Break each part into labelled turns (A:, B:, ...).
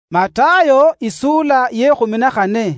A: Matayo isula ye 14.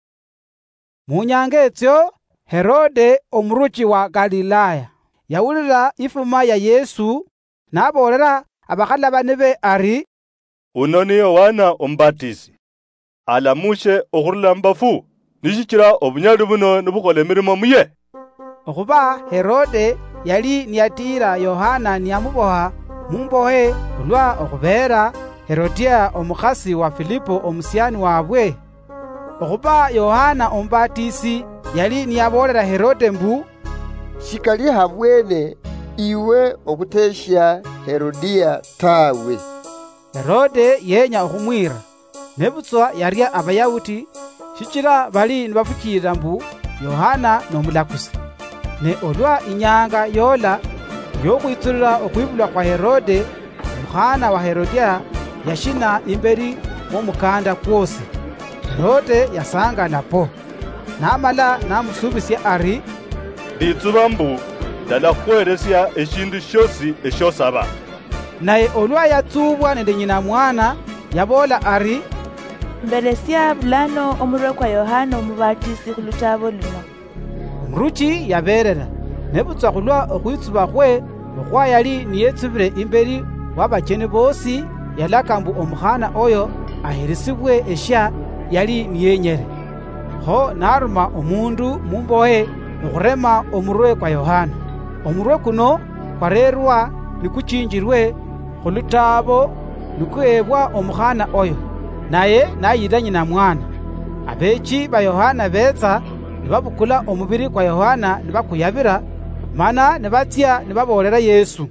A: Munyanga etyo Herode omuruchi wa Galilaya yawulira ifuma ya Yesu nabolera abakhala bane be ari
B: unoni Yohana ombatizi alamushe okhurula mbafu nishikira obunyali buno nibukole mirimo muye.
A: Okuba Herode yali niyatira Yohana niyamuboha mumbohe ulwa okubera Herodia omukhasi wa Filipo omusyani wabwe. Okuba Yohana ombatisi yali niyabolera Herode mbu
C: shikali habwene iwe okutesha Herodia tawe.
A: Herode yenya okumwira nebutswa yarya abayahudi shikira bali nibafukira mbu Yohana nomulakusi. Ne olwa inyanga yola yokwitsurira okwibulwa kwa Herode mukhana wa Herodia yashina imberi momukanda kwose. Herode yasanga napo namala namusubisya ari
B: nditsuba mbu ndalakhweresya eshindu shosi eshosaba.
A: Naye olwa yatsubwa nende nyina mwana yabola ari
D: mbelesya bulano omurwe kwa Yohana omubatisi khulutabo luno.
A: Omuruchi yaberera nebutswa khulwa okwitsuba khwe okhwa yali niyetsubire imberi wabacheni bosi yalaka mbu omukhana oyo ahirisibwe esha yali niyenyere. Ho naruma omundu mumbohe okhurema omurwe kwa Yohana. Omurwe kuno kwarerwa nikuchinjirwe khulutabo nikuebwa omukhana oyo naye nayira nyina mwana. Abechi ba Yohana betsa nibabukula omubiri kwa Yohana nibakuyabira mana nibatsya nibabolera Yesu.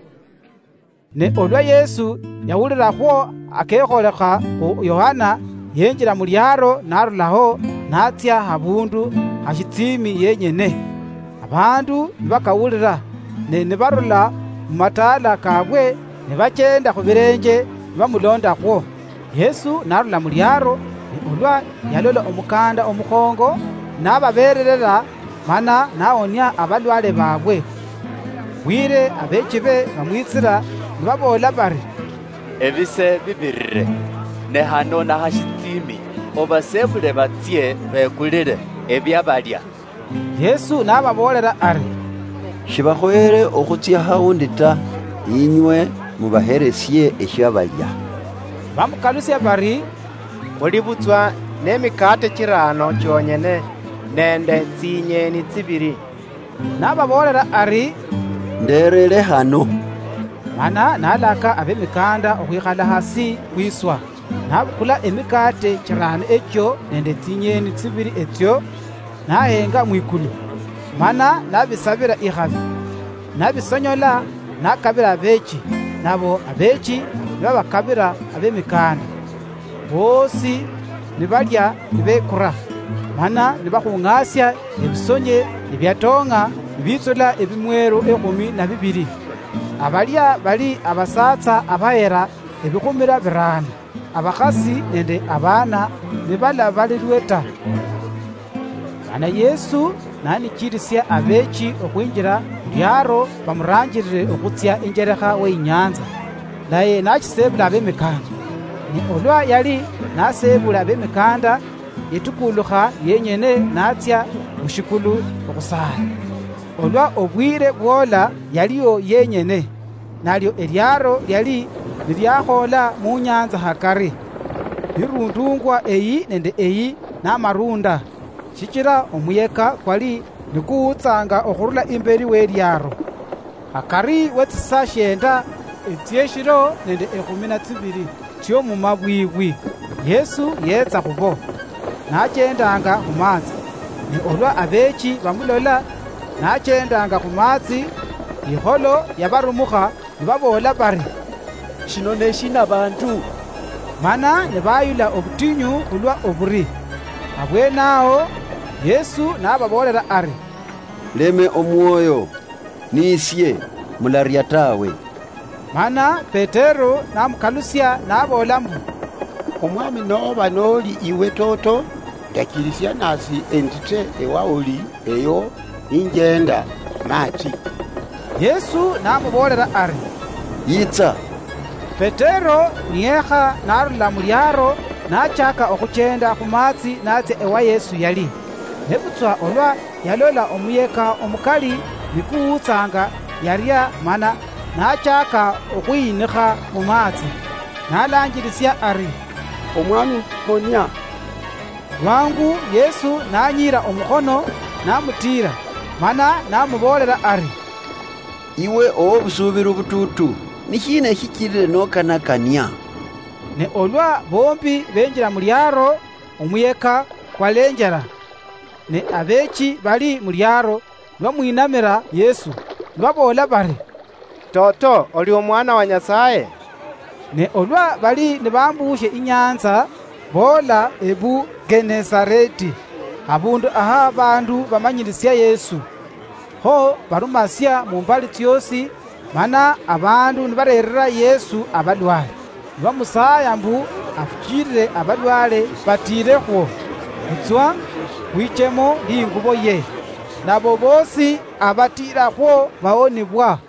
A: Ne olwa Yesu yawulira khwo akekholekha ku Yohana yenjira mu lyaro narulaho natsya habundu hashitsimi yenyene. Abandu nibakawulira ne nibarula mumatala kabwe nibachenda khubirenje nibamulonda khwo. Yesu narula mu lyaro ne olwa yalola omukanda omukhongo nababererera mana naonya abalwale babwe. Bwire abechibe bamwitsira nibabola bari
E: ebise bibirire ne hano na hashitsimi obasebule batsye bekulire ebyabalya.
A: Yesu nababolera ari
F: shibakhoere okhutsya haundi ta inywe mubaheresye eshabalya.
A: Bamukalusya bari
G: oli butswa nemikate kirano kyonyene nende tsinyeni tsibiri.
A: Nababolera ari
F: nderere hano.
A: Mana nalaka abemikanda okhwikhala hasi kwiswa nabukula emikate kirano ekyo nende tsinyeni tsibiri etyo nahenga mwikulu. Mana nabisabira ikhabi nabisonyola nakabira abechi nabo abechi nibabakabira abemikanda. Bosi nibalya nibekura mana nibakhungasya ebisonye ebyatonga nibitsula ebimwero 12. Abalya bali abasatsa abahera ebikhumira birano. Abakhasi nende abana nibala balirweta. Ana Yesu nanichirisya abechi okwinjira lyaro bamuranjirire okutsya injerekha w'inyanza. Naye nachisebula abemikanda. Ni olwa yali nasebula abemikanda yetukulukha yenyene natsya mushikulu okusala. Olwa obwire bwola yaliyo yenyene nalyo eryaro lyali niryakhola munyanza hakari nirundungwa eyi nende eyi namarunda shikira omuyeka kwali nikuwutsanga okhurula imberi w'eryaro. Hakari wetsisa shenda etsyeshiro nende 12 tyo mumabwibwi Yesu yetsa khubo nachendanga khumatsi. Ni olwa abechi bamulola nachendanga khumatsi iholo yabarumukha nibabola bari
E: shino neshina bantu.
A: Mana nibayula obutinyu khulwa oburi. Abwenawo Yesu nababolera ari
F: leme omwoyo nisye mularya tawe.
A: Mana Petero namukalusya nabola mbu
C: Omwami noba noli iwe toto ndakirisya nasi entite ewaoli eyo injenda mati.
A: Yesu namubolera ari
F: yitsa.
A: Petero niyekha narula mulyaro nachaka okhuchenda khumatsi natse ewa Yesu yali. Nebutswa olwa yalola omuyeka omukali nikuwutsanga yarya mana nachaka okhuyinikha mumatsi. Nalanjilisya ari,
C: Omwami ponya.
A: Lwangu Yesu nanyira omukhono namutira, mana namubolera ari,
F: Iwe ow'obusubiro bututu, nishina shichilile nokanakania.
A: ne olwa bombi benjira mulyaro omuyeka kwalenjera. Ne abechi bali mulyaro bamwinamira Yesu babola bari,
G: Toto, oli omwana wa Nyasaye?
A: ne olwa bali nibambushe inyanza bola ebu Genesareti, abundu aha bandu bamanyilisya Yesu. Ho barumasya mumbali tyosi, mana abandu nibarerera Yesu abalwale. Nibamusaya mbu afuchirire abalwale batirekho. Butswa wichemo lingubo ye. Nabo bosi abatirakho bawonibwa.